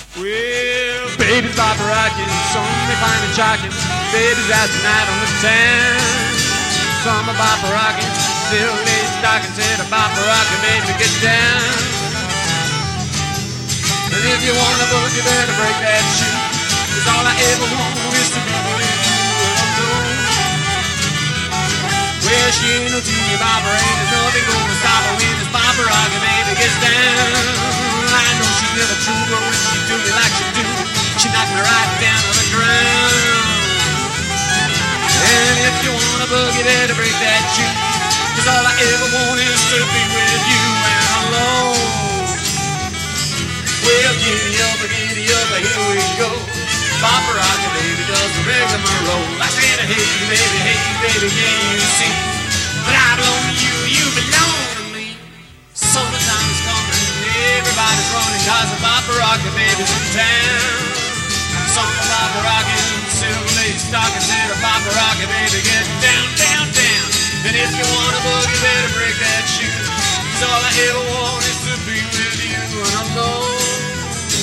Well, baby's Barbara rockin', some may find it shocking. Baby's out tonight on the town. Some are Barbara rockin', still lay stocking. Said a Barbara rockin', baby, get down. And if you want a book, you better break that shoe. 'Cause all I ever want is to be with you alone. Well, she ain't no teeny Barbara, ain't there's nothing gonna stop her when this Barbara rockin' baby gets down. I know she's never true, but when she do me like she do, she knocked me right down on the ground. And if you want a boogie, better break that shoe. 'Cause all I ever want is to be with you and alone. Well, giddy up, here we go. Barbara rockin' baby does the rigmarole. I said, hey baby, can you see? But I belong to you, you belong to me. Summertime is coming, everybody's running 'cause the Barbara rockin' baby's in town. Some of Barbara rockin', silver lace stockings, and a Barbara rockin' baby get down, down, down. And if you want a boogie, better break that shoe. 'Cause all I ever want is to be with you and alone.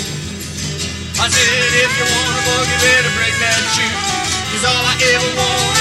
I said, if you want a boogie, better break that shoe. 'Cause all I ever want